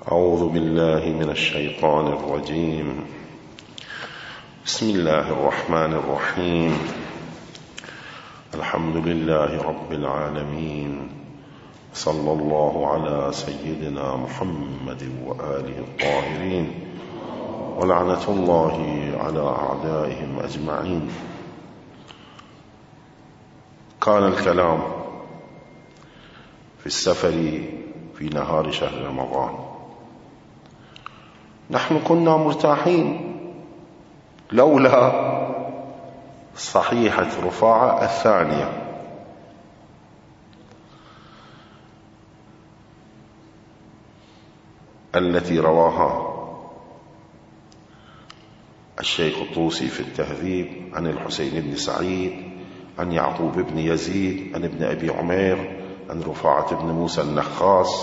أعوذ بالله من الشيطان الرجيم. بسم الله الرحمن الرحيم. الحمد لله رب العالمين، صلى الله على سيدنا محمد وآله الطاهرين، ولعنة الله على أعدائهم أجمعين. كان الكلام في السفر في نهار شهر رمضان. نحن كنا مرتاحين لولا صحيحة رفاعة الثانية التي رواها الشيخ الطوسي في التهذيب عن الحسين بن سعيد عن يعقوب بن يزيد عن ابن أبي عمير عن رفاعة بن موسى النخاس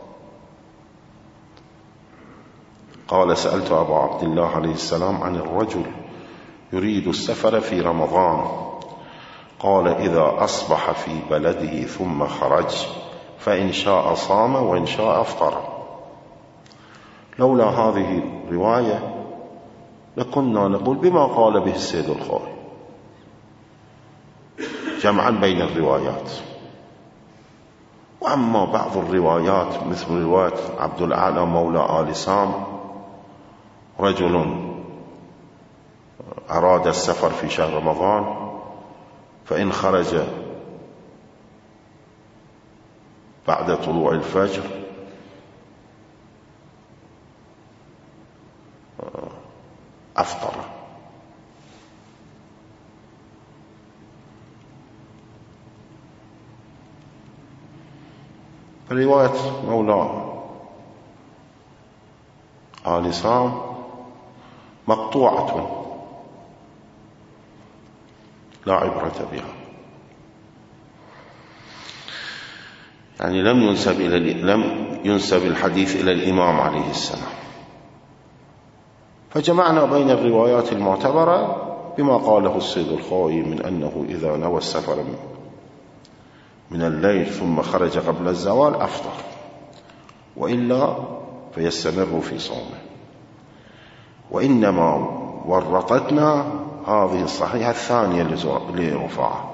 قال: سألت أبا عبد الله عليه السلام عن الرجل يريد السفر في رمضان، قال: إذا أصبح في بلده ثم خرج فإن شاء صام وإن شاء أفطر. لولا هذه الرواية لكنا نقول بما قال به السيد الخوئي جمعا بين الروايات. وأما بعض الروايات مثل رواية عبد الأعلى مولى آل سام: رجل أراد السفر في شهر رمضان فإن خرج بعد طلوع الفجر أفطر. رواية مولى آل سام مقطوعة لا عبرة بها، يعني لم ينسب الحديث إلى الإمام عليه السلام. فجمعنا بين الروايات المعتبرة بما قاله السيد الخوئي من أنه إذا نوى السفر من الليل ثم خرج قبل الزوال أفطر، وإلا فيستمر في صومه. وإنما ورطتنا هذه الصحيحة الثانية لرفاعة.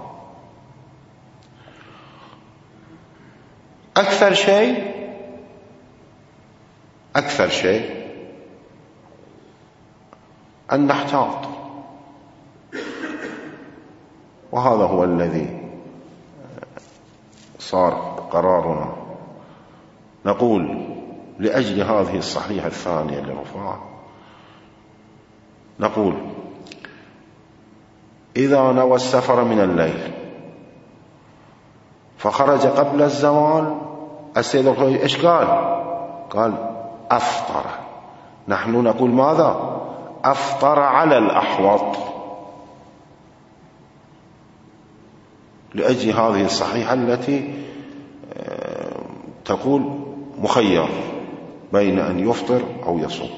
أكثر شيء أن نحتاط، وهذا هو الذي صار قرارنا. نقول لأجل هذه الصحيحة الثانية لرفاعة، نقول: إذا نوى السفر من الليل فخرج قبل الزوال، السيد الخوئي إيش قال أفطر. نحن نقول ماذا؟ أفطر على الأحوط، لأجل هذه الصحيحة التي تقول مخير بين أن يفطر أو يصوم.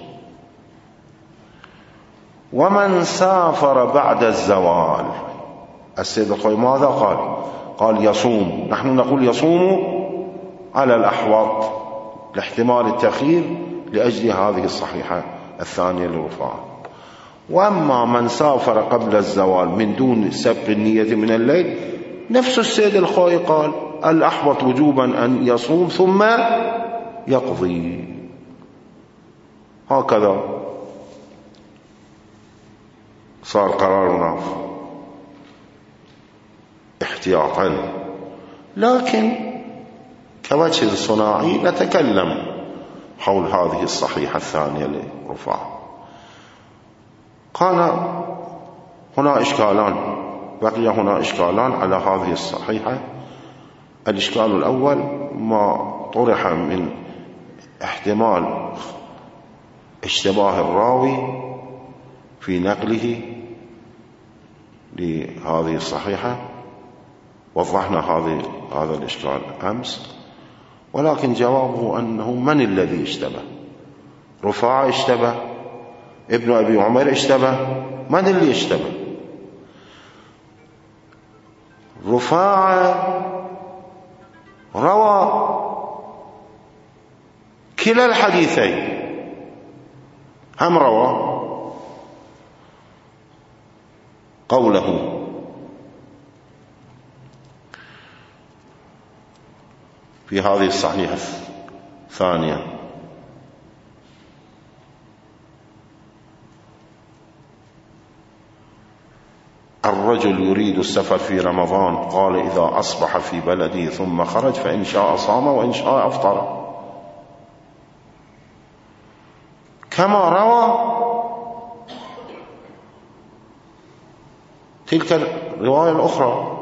ومن سافر بعد الزوال، السيد الخوئي ماذا قال يصوم. نحن نقول يصوم على الأحوط لاحتمال التأخير لأجل هذه الصحيحة الثانية لرفاعة. وأما من سافر قبل الزوال من دون سبق النية من الليل، نفس السيد الخوئي قال الأحوط وجوبا أن يصوم ثم يقضي. هكذا صار قرارنا احتياطا. لكن كوجه الصناعي نتكلم حول هذه الصحيحة الثانية لرفاعة. كان هنا إشكالان، بقي هنا إشكالان على هذه الصحيحة. الإشكال الأول ما طرح من احتمال اشتباه الراوي في نقله لهذه الصحيحة. وضحنا هذا الإشكال أمس، ولكن جوابه أنه من الذي اشتبه؟ رفاعة اشتبه؟ ابن أبي عمير اشتبه؟ من اللي اشتبه؟ رفاعة روى كلا الحديثين هم روى قوله في هذه الصحيحة الثانية: الرجل يريد السفر في رمضان، قال: إذا أصبح في بلده ثم خرج فإن شاء صام وإن شاء أفطر. كما روى تلك الرواية الأخرى: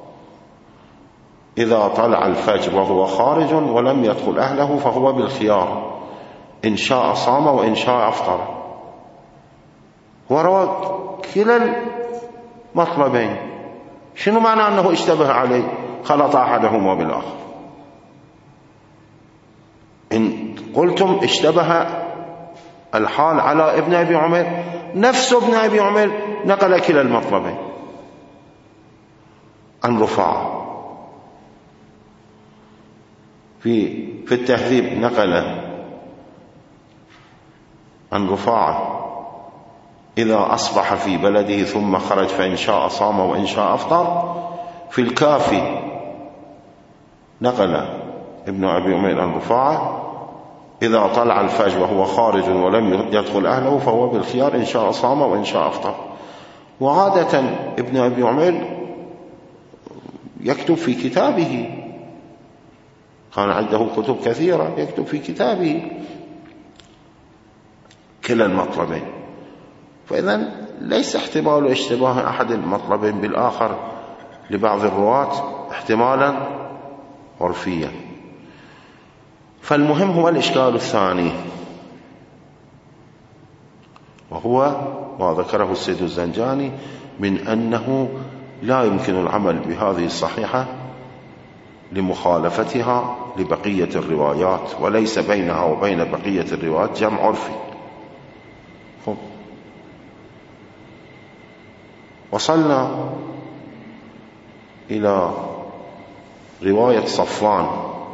إذا طلع الفجر وهو خارج ولم يدخل أهله فهو بالخيار، إن شاء صام وإن شاء أفطر. وروى كلا المطلبين. شنو معنى أنه اشتبه عليه، خلط أحدهما بالآخر؟ إن قلتم اشتبه الحال على ابن أبي عمير، نفس ابن أبي عمير نقل كلا المطلبين عن رفاعة. في التهذيب نقل عن رفاعة: إذا أصبح في بلده ثم خرج فإن شاء صام وإن شاء أفطر. في الكافي نقل ابن أبي عمير عن رفاعة: إذا طلع الفجر وهو خارج ولم يدخل أهله فهو بالخيار، إن شاء صام وإن شاء أفطر. وعادة ابن أبي عمير يكتب في كتابه، كان عنده كتب كثيرة، يكتب في كتابه كلا المطلبين. فإذا ليس احتمال اشتباه أحد المطلبين بالآخر لبعض الرواة احتمالا عرفيا. فالمهم هو الإشكال الثاني، وهو ما ذكره السيد الزنجاني من أنه لا يمكن العمل بهذه الصحيحة لمخالفتها لبقية الروايات، وليس بينها وبين بقية الروايات جمع عرفي. وصلنا إلى رواية صفوان.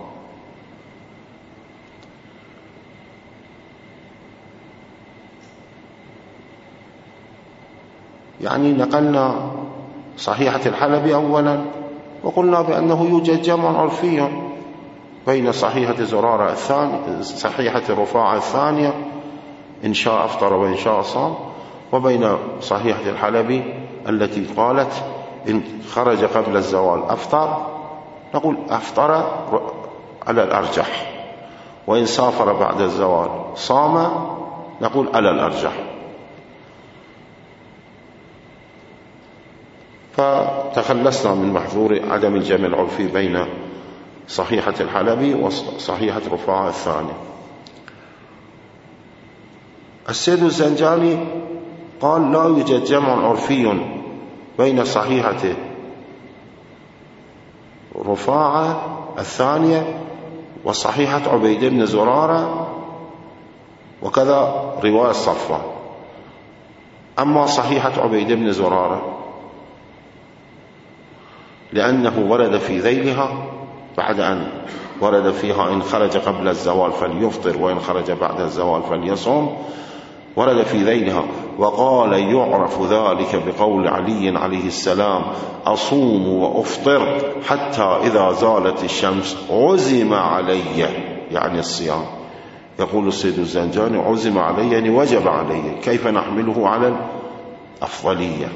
يعني نقلنا صحيحة الحلبي أولا، وقلنا بأنه يوجد جمع عرفي بين صحيحة زرارة الثانية، صحيحة رفاعة الثانية إن شاء أفطر وإن شاء صام، وبين صحيحة الحلبي التي قالت إن خرج قبل الزوال أفطر، نقول أفطر على الأرجح، وإن سافر بعد الزوال صام، نقول على الأرجح. فتخلصنا من محظور عدم الجمع العرفي بين صحيحة الحلبي وصحيحة رفاعة الثانية. السيد الزنجاني قال: لا يوجد جمع عرفي بين صحيحة رفاعة الثانية وصحيحة عبيد بن زرارة، وكذا رواية صفوان. أما صحيحة عبيد بن زرارة لأنه ورد في ذيلها بعد أن ورد فيها إن خرج قبل الزوال فليفطر وإن خرج بعد الزوال فليصوم، ورد في ذيلها. وقال: يعرف ذلك بقول علي عليه السلام: أصوم وأفطر حتى إذا زالت الشمس عزم علي، يعني الصيام. يقول السيد الزنجاني: عزم علي يعني وجب علي، كيف نحمله على الأفضلية؟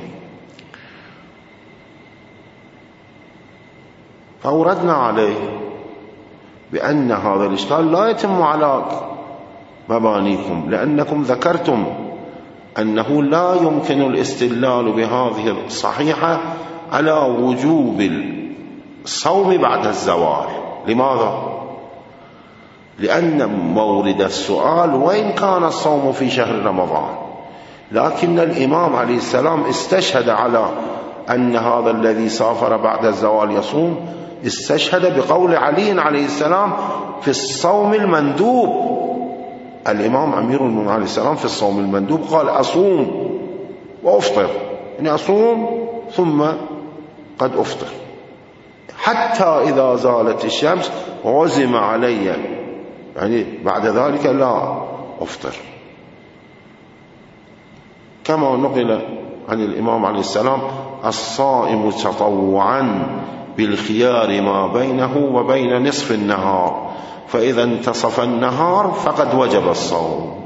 فأوردنا عليه بأن هذا الإشكال لا يتم على مبانيكم، لأنكم ذكرتم أنه لا يمكن الاستدلال بهذه الصحيحة على وجوب الصوم بعد الزوال. لماذا؟ لأن مورد السؤال وإن كان الصوم في شهر رمضان، لكن الإمام عليه السلام استشهد على أن هذا الذي سافر بعد الزوال يصوم، استشهد بقول علي عليه السلام في الصوم المندوب. الإمام أمير المؤمنين عليه السلام في الصوم المندوب قال: أصوم وأفطر، يعني أصوم ثم قد أفطر حتى إذا زالت الشمس عزم علي يعني بعد ذلك لا أفطر. كما نقل عن الإمام عليه السلام: الصائم تطوعا بالخيار ما بينه وبين نصف النهار، فإذا انتصف النهار فقد وجب الصوم.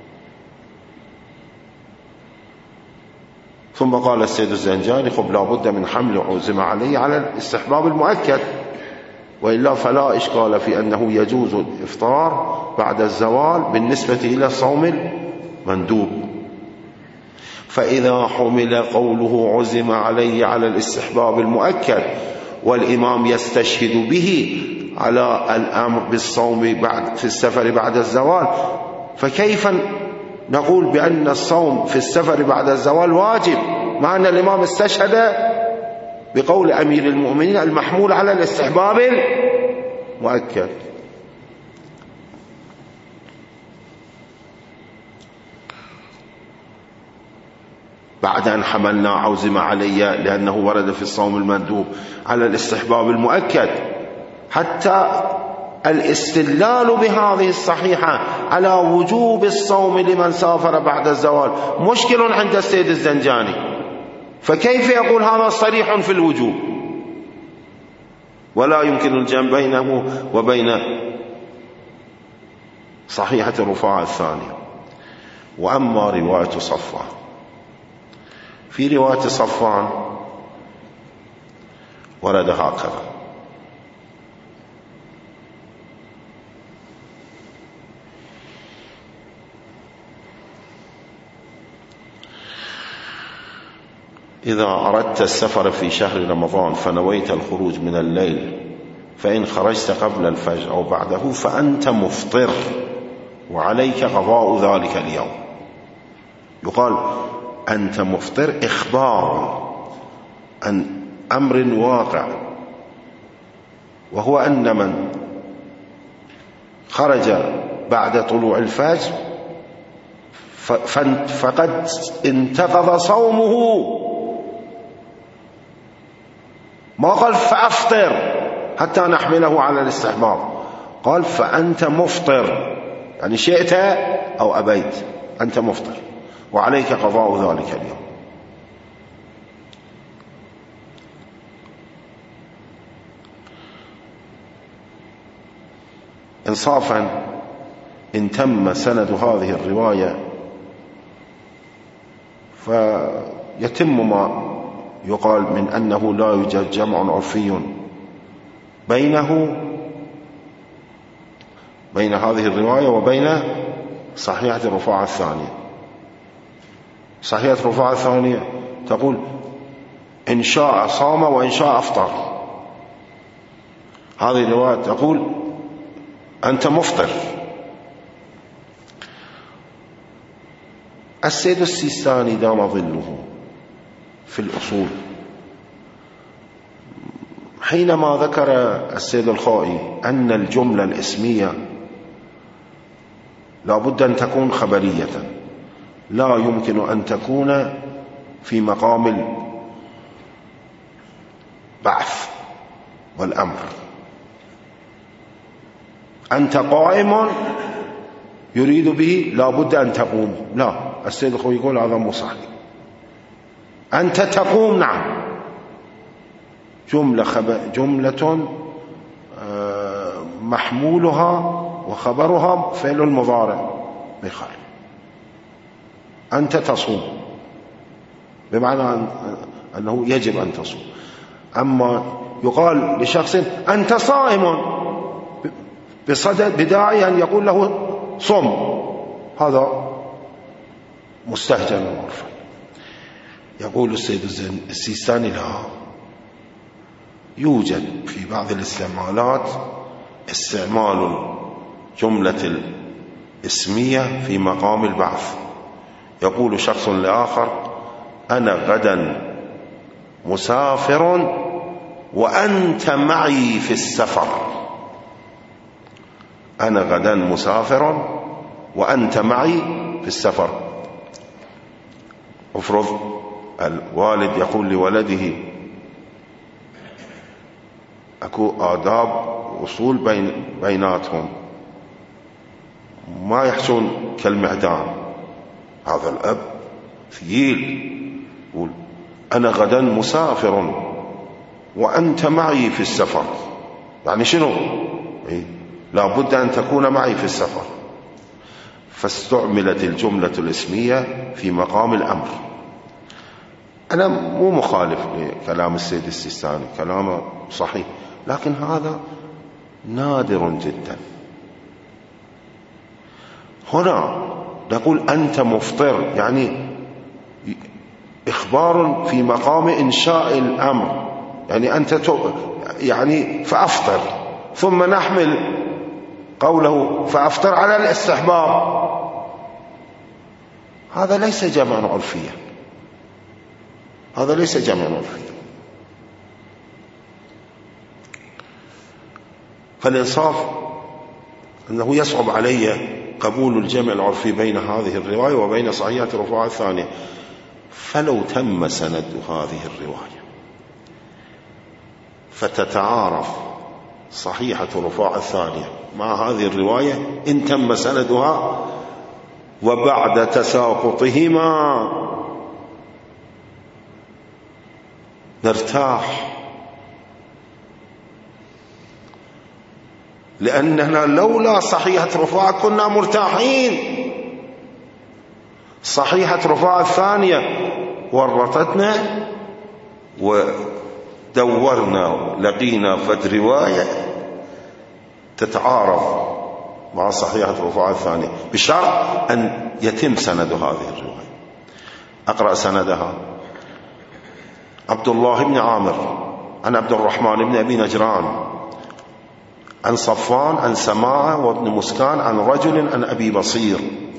ثم قال السيد الزنجاني: خب لا بد من حمل عزم عليه على الاستحباب المؤكد، وإلا فلا إشكال في أنه يجوز الإفطار بعد الزوال بالنسبة إلى الصوم المندوب. فإذا حمل قوله عزم عليه على الاستحباب المؤكد والإمام يستشهد به على الأمر بالصوم في السفر بعد الزوال، فكيف نقول بأن الصوم في السفر بعد الزوال واجب مع أن الإمام استشهد بقول أمير المؤمنين المحمول على الاستحباب المؤكد؟ بعد أن حملنا عزم علي لأنه ورد في الصوم المندوب على الاستحباب المؤكد، حتى الاستدلال بهذه الصحيحة على وجوب الصوم لمن سافر بعد الزوال مشكل عند السيد الزنجاني، فكيف يقول هذا صريح في الوجوب ولا يمكن الجمع بينه وبين صحيحة رفاعة الثانية؟ وأما رواية صفوان، في رواية صفوان ورد هكذا: إذا أردت السفر في شهر رمضان فنويت الخروج من الليل، فإن خرجت قبل الفجر أو بعده فأنت مفطر وعليك قضاء ذلك اليوم. يقال أنت مفطر إخبار عن أمر واقع، وهو أن من خرج بعد طلوع الفجر فقد انتقض صومه، ما قال فأفطر حتى نحمله على الاستحباب، قال فأنت مفطر، يعني شئت أو أبيت أنت مفطر وعليك قضاء ذلك اليوم. إنصافا إن تم سند هذه الرواية فيتم ما يقال من أنه لا يوجد جمع عرفي بين هذه الرواية وبين صحيحة رفاعة الثانية. صحيحة رفاعة الثانية تقول إن شاء صام وإن شاء أفطر، هذه الرواية تقول أنت مفطر. السيد السيستاني دام ظله في الأصول حينما ذكر السيد الخائي أن الجملة الاسمية لا بد أن تكون خبرية، لا يمكن أن تكون في مقام البعث والأمر. أنت قائم يريد به لا بد أن تقوم، لا، السيد الخوي يقول هذا مو صحيح. أنت تقوم، نعم، جملة محمولها وخبرها فعل المضارع بخير. أنت تصوم بمعنى أنه يجب أن تصوم. أما يقال لشخص أنت صائم بداعي أن يقول له صم، هذا مستهجن ومرفع. يقول السيد السيستاني لا، يوجد في بعض الاستعمالات استعمال الجملة الاسمية في مقام البعث. يقول شخص لآخر أنا غدا مسافر وأنت معي في السفر. أنا غدا مسافر وأنت معي في السفر. افرض الوالد يقول لولده أكو آداب وصول بيناتهم، ما يحسون كالمعدان. هذا الأب ثقيل، يقول أنا غدا مسافر وأنت معي في السفر. يعني شنو؟ لا بد أن تكون معي في السفر. فاستعملت الجملة الاسمية في مقام الأمر. أنا مو مخالف لكلام السيد السيستاني، كلامه صحيح، لكن هذا نادر جدا. هنا نقول أنت مفطر، يعني إخبار في مقام إنشاء الأمر، يعني أنت يعني فأفطر، ثم نحمل قوله فأفطر على الاستحباب. هذا ليس جمعا عرفيا، هذا ليس جمعا عرفيا. فالإنصاف أنه يصعب علي قبول الجمع العرفي بين هذه الرواية وبين صحيحة رفاعة الثانية. فلو تم سند هذه الرواية فتتعارف صحيحة رفاعة الثانية مع هذه الرواية إن تم سندها، وبعد تساقطهما نرتاح، لأننا لولا صحيحة رفاعة كنا مرتاحين. صحيحة رفاعة الثانية ورطتنا ودورنا لقينا فد رواية تتعارض مع صحيحة رفاعة الثانية، بشرط أن يتم سند هذه الرواية. أقرأ سندها: عبد الله بن عامر عن عبد الرحمن بن أبي نجران عن صفوان عن سماعة وابن مسكان عن رجل عن أبي بصير.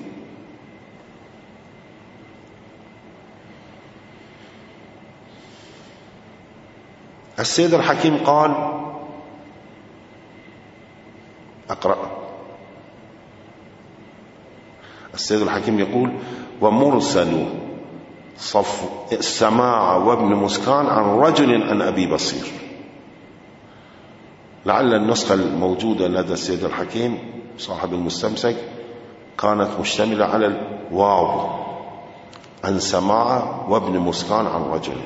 السيد الحكيم قال: أقرأ. السيد الحكيم يقول: ومرسل سماعة وابن مسكان عن رجل عن أبي بصير. لعل النسخة الموجودة لدى السيد الحكيم صاحب المستمسك كانت مشتملة على الواو، عن سماعة وابن مسكان عن رجل،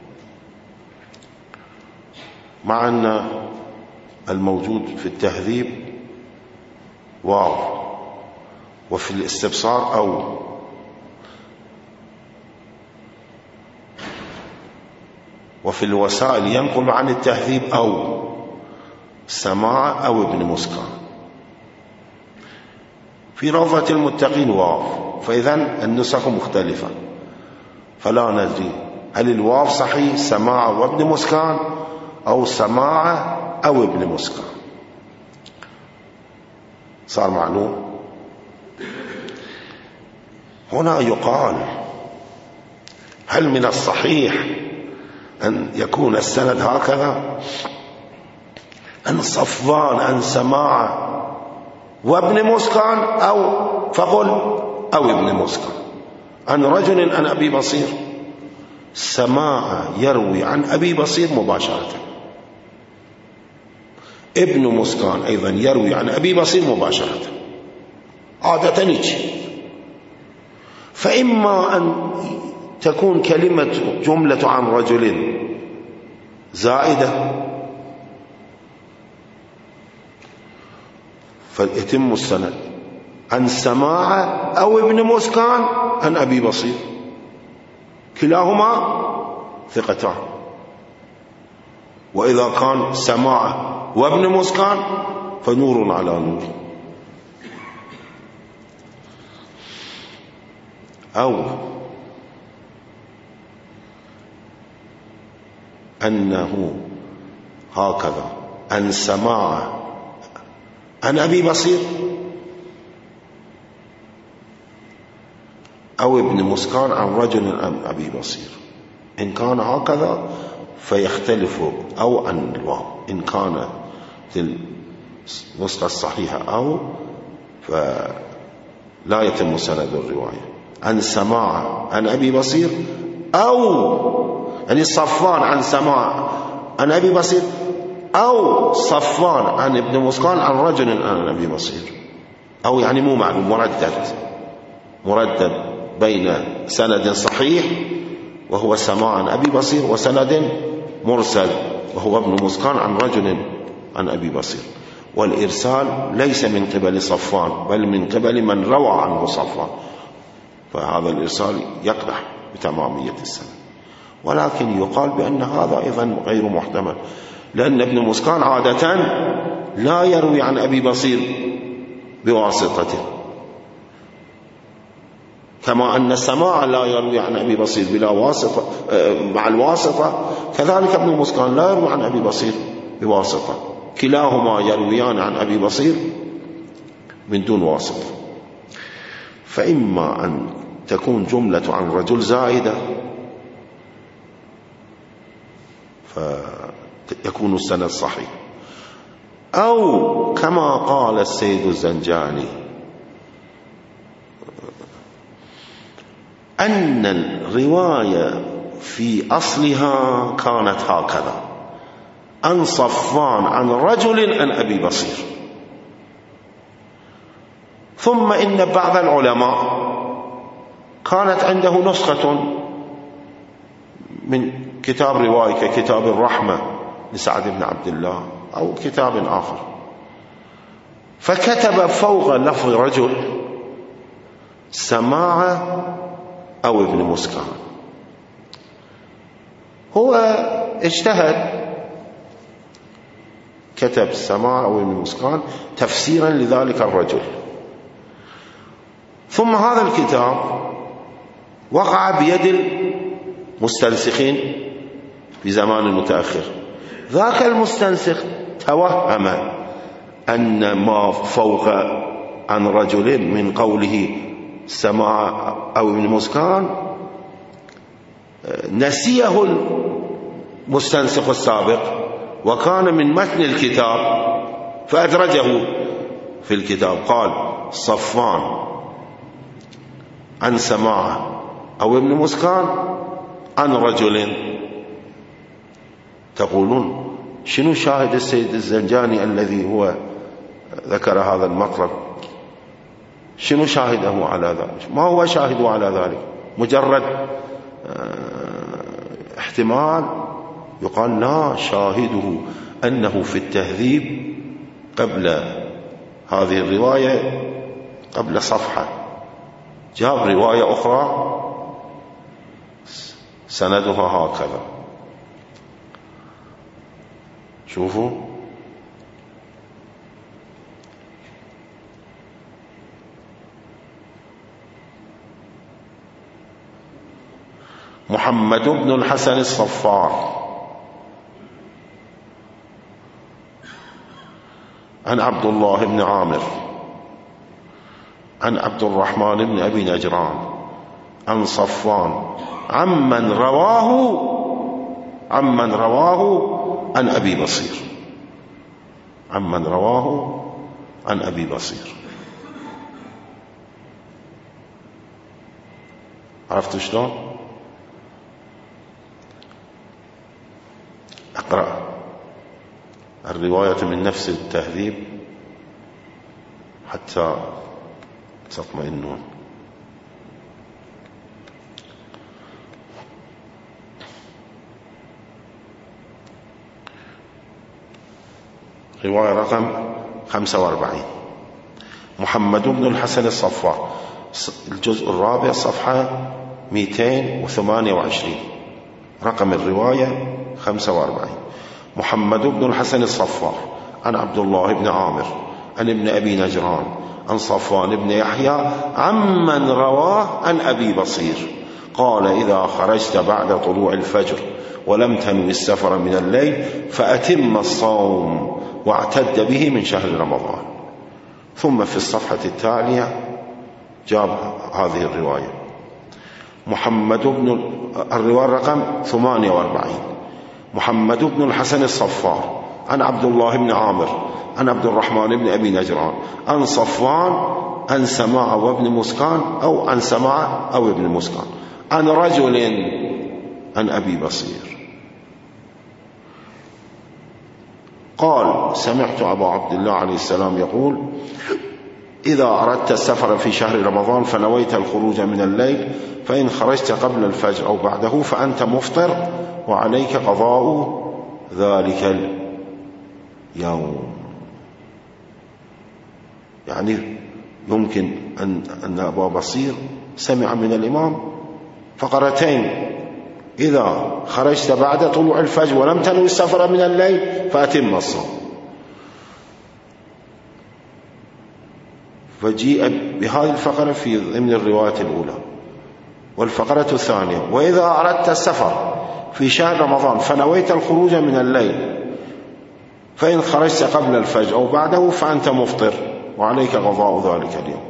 مع أن الموجود في التهذيب واو، وفي الاستبصار أو. وفي الوسائل ينقل عن التهذيب أو سماعة أو ابن مسكان. في روضة المتقين واو، فإذا النسخ مختلفة، فلا ندري هل الواو صحيح سماعة وابن مسكان أو سماعة أو ابن مسكان. صار معلوم. هنا يقال: هل من الصحيح أن يكون السند هكذا؟ أن صفوان عن سماعة وابن مسكان، أو فقل أو ابن مسكان، عن رجل عن أبي بصير. سماعة يروي عن أبي بصير مباشرة، ابن مسكان أيضا يروي عن أبي بصير مباشرة، عادة يجي. فإما أن تكون كلمة جملة عن رجل زائدة فيتم السند عن سماعة أو ابن مسكان عن أبي بصير، كلاهما ثقتان. وإذا كان سماعة وابن مسكان فنور على نور. أو أنه هكذا عن سماعة عن أبي بصير أو ابن مسكان عن رجل عن أبي بصير. إن كان هكذا فيختلف أو عن الواو، إن كان في النسخة الصحيحة أو فلا يتم سند الرواية. عن سماعة عن أبي بصير، أو يعني صفوان عن سماعة عن أبي بصير، أو صفوان عن ابن مسكان عن رجل عن أبي بصير. أو يعني مو معلوم، مردد بين سند صحيح وهو سماع عن أبي بصير وسند مرسل وهو ابن مسكان عن رجل عن أبي بصير. والإرسال ليس من قبل صفوان بل من قبل من روى عنه صفوان، فهذا الإرسال يقدح بتمامية السند. ولكن يقال بأن هذا أيضا غير محتمل، لأن ابن مسكان عادة لا يروي عن أبي بصير بواسطته، كما أن السماع لا يروي عن أبي بصير بلا واسطة مع الواسطة، كذلك ابن مسكان لا يروي عن أبي بصير بواسطة، كلاهما يرويان عن أبي بصير من دون واسطة. فإما أن تكون جملة عن رجل زائدة فيكون السند صحيح، أو كما قال السيد الزنجاني أن الرواية في أصلها كانت هكذا: عن صفوان عن رجل عن أبي بصير، ثم إن بعض العلماء كانت عنده نسخة من كتاب رواية ككتاب الرحمة لسعد بن عبد الله أو كتاب آخر، فكتب فوق لفظ رجل سماع أو ابن مسكان. هو اجتهد كتب سماع أو ابن مسكان تفسيرا لذلك الرجل، ثم هذا الكتاب وقع بيد المستنسخين في زمان متأخر. ذاك المستنسخ توهم أن ما فوق عن رجل من قوله سماع أو ابن مسكان نسيه المستنسخ السابق وكان من متن الكتاب فأدرجه في الكتاب. قال صفوان عن سماع أو ابن مسكان عن رجل. تقولون شنو شاهد السيد الزنجاني الذي هو ذكر هذا المطلب؟ شنو شاهده على ذلك؟ ما هو شاهده على ذلك؟ مجرد احتمال؟ يقال لا، شاهده أنه في التهذيب قبل هذه الرواية قبل صفحة جاب رواية أخرى سندها هكذا. شوفوا محمد بن الحسن الصفار عن عبد الله بن عامر عن عبد الرحمن بن أبي نجران عن صفوان عمن رواه عن أبي بصير، عمن رواه عن أبي بصير. عرفتوا شلون؟ اقرأ الرواية من نفس التهذيب حتى تطمئنون. رواية رقم 45 محمد بن الحسن الصفار، الجزء الرابع صفحة 228، رقم الرواية 45. محمد بن الحسن الصفار عن عبد الله بن عامر عن ابن أبي نجران عن صفوان بن يحيى عمن رواه عن أبي بصير قال إذا خرجت بعد طلوع الفجر ولم تنوي السفر من الليل فأتم الصوم واعتد به من شهر رمضان. ثم في الصفحة التالية جاب هذه الرواية الرواية رقم 48 محمد بن الحسن الصفار عن عبد الله بن عامر عن عبد الرحمن بن أبي نجران عن صفوان عن سماع وابن مسكان أو عن سماع أو ابن مسكان عن رجل عن أبي بصير قال سمعت أبا عبد الله عليه السلام يقول إذا أردت السفر في شهر رمضان فنويت الخروج من الليل فإن خرجت قبل الفجر أو بعده فأنت مفطر وعليك قضاء ذلك اليوم. يعني يمكن أن أبا بصير سمع من الإمام فقرتين: إذا خرجت بعد طلوع الفجر ولم تنوي السفر من الليل فأتم الصوم. فجيء بهذه الفقرة في ضمن الرواية الأولى. والفقرة الثانية: وإذا أردت السفر في شهر رمضان فنويت الخروج من الليل فإن خرجت قبل الفجر أو بعده فأنت مفطر وعليك قضاء ذلك اليوم.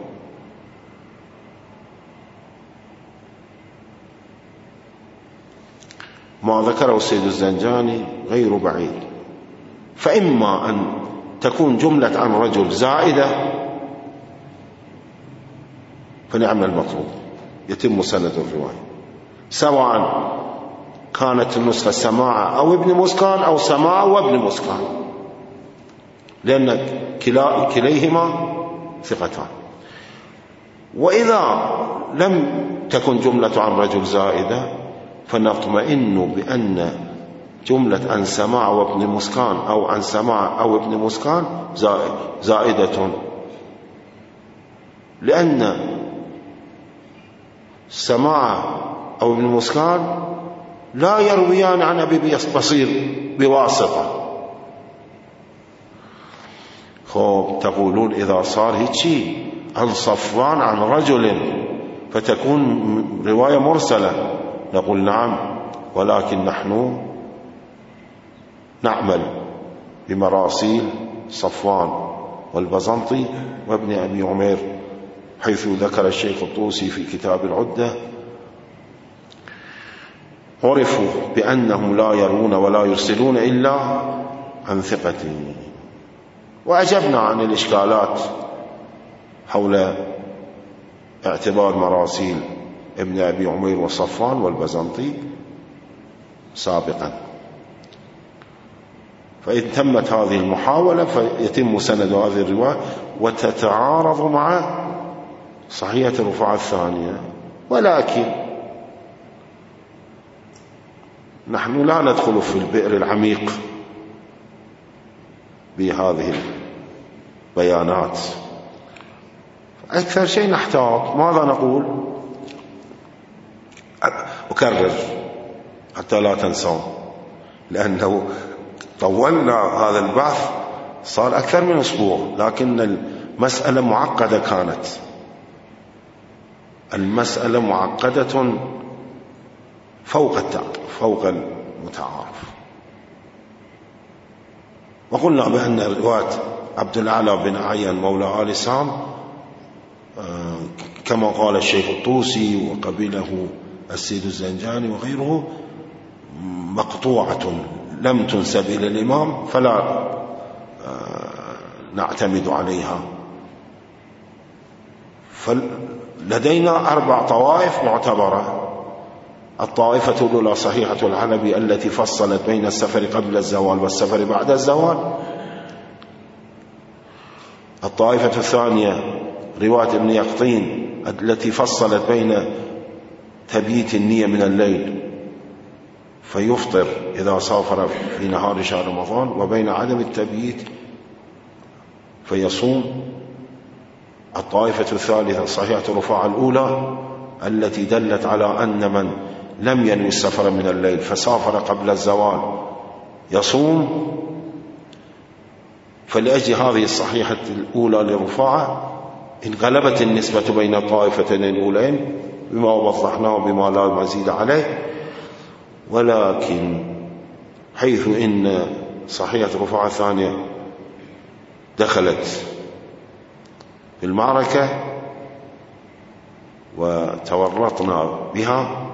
ما ذكره السيد الزنجاني غير بعيد، فإما أن تكون جملة عن رجل زائدة فنعم المطلوب يتم سند الرواية، سواء كانت النسخة سماع أو ابن مسكان أو سماع وابن مسكان، لأن كليهما ثقتان. وإذا لم تكن جملة عن رجل زائدة فنطمئن بأن جملة عن سماع وابن مسكان أو عن سماع أو ابن مسكان زائدة، لأن سماع أو ابن مسكان لا يرويان عن أبي بصير بواسطة. تقولون إذا صار هيك عن صفوان عن رجل فتكون رواية مرسلة، نقول نعم، ولكن نحن نعمل بمراسيل صفوان والبزنطي وابن أبي عمير، حيث ذكر الشيخ الطوسي في كتاب العدة: عرفوا بأنهم لا يرون ولا يرسلون إلا عن ثقة. وأجبنا عن الإشكالات حول اعتبار مراسيل ابن أبي عمير وصفوان والبزنطي سابقا. فإن تمت هذه المحاولة فيتم سند هذه الرواية وتتعارض مع صحيحة الرفعة الثانية. ولكن نحن لا ندخل في البئر العميق بهذه البيانات، أكثر شيء نحتاط. ماذا نقول؟ أكرر حتى لا تنسوا، لأنه طولنا هذا البحث، صار أكثر من أسبوع، لكن المسألة معقدة كانت، المسألة معقدة فوق المتعارف. وقلنا بأن رواية عبد الأعلى بن عيان مولى آل سام كما قال الشيخ الطوسي وقبله السيد الزنجاني وغيره مقطوعة لم تنسب إلى الإمام، فلا نعتمد عليها. فلدينا 4 طوائف معتبرة: الطائفة الأولى صحيحة العنبي التي فصلت بين السفر قبل الزوال والسفر بعد الزوال. الطائفة الثانية رواية ابن يقطين التي فصلت بين تبييت النية من الليل فيفطر إذا سافر في نهار شهر رمضان، وبين عدم التبييت فيصوم. الطائفة الثالثة صحيحة الرفاعة الأولى التي دلت على أن من لم ينوي السفر من الليل فسافر قبل الزوال يصوم. فلأجل هذه الصحيحة الأولى للرفاعة انقلبت النسبة بين الطائفتين الأولين بما وضحناه بما لا مزيد عليه. ولكن حيث إن صحيحة الرفاعة الثانية دخلت في المعركة وتورطنا بها،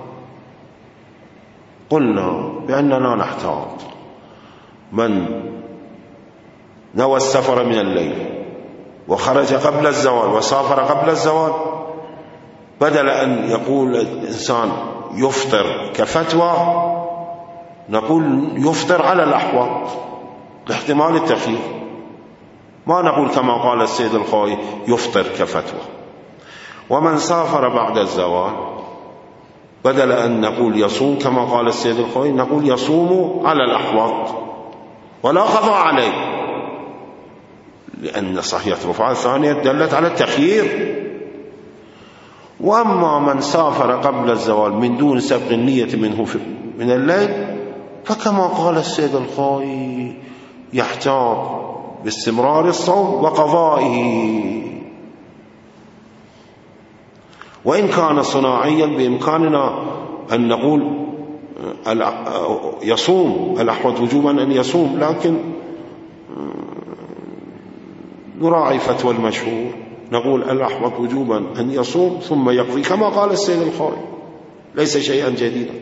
قلنا بأننا نحتاط. من نوى السفر من الليل وخرج قبل الزوال وسافر قبل الزوال، بدل أن يقول الإنسان يفطر كفتوى نقول يفطر على الأحوال لاحتمال التخيير. ما نقول كما قال السيد الخوئي يفطر كفتوى. ومن سافر بعد الزوال بدل أن نقول يصوم كما قال السيد الخوئي نقول يصوم على الأحوط ولا قضاء عليه، لأن صحيحة الرفعة الثانية دلت على التخيير. وأما من سافر قبل الزوال من دون سبق النية منه من الليل فكما قال السيد الخوئي يحتاط باستمرار الصوم وقضائه. وإن كان صناعيا بإمكاننا أن نقول يصوم الأحوط وجوبا أن يصوم، لكن نراعي فتوى المشهور نقول الأحوط وجوبا أن يصوم ثم يقضي كما قال السيد الخوئي، ليس شيئا جديدا.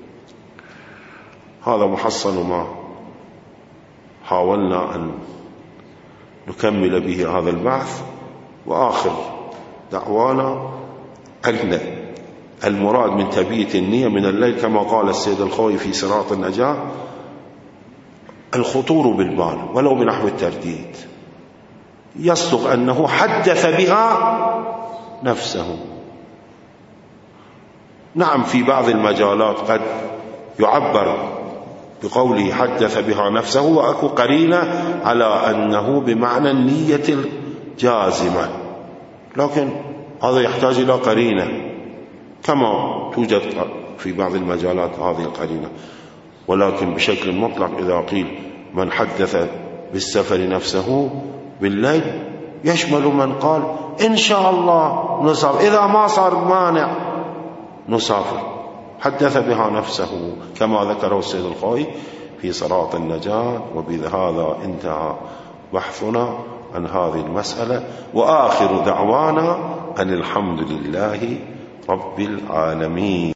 هذا محصل ما حاولنا أن نكمل به هذا البحث. وآخر دعوانا أن المراد من تبييت النية من الليل كما قال السيد الخوئي في صراط النجاة الخطور بالبال ولو بنحو الترديد، يصدق أنه حدث بها نفسه. نعم في بعض المجالات قد يعبر بقوله حدث بها نفسه وأكو قرينة على أنه بمعنى النية الجازمة، لكن هذا يحتاج إلى قرينة كما توجد في بعض المجالات هذه القرينة. ولكن بشكل مطلق إذا قيل من حدث بالسفر نفسه بالليل يشمل من قال إن شاء الله نسافر، إذا ما صار مانع نسافر، حدث بها نفسه كما ذكره السيد الخوئي في صراط النجاة. وبهذا انتهى بحثنا عن هذه المسألة، وآخر دعوانا أن الحمد لله رب العالمين.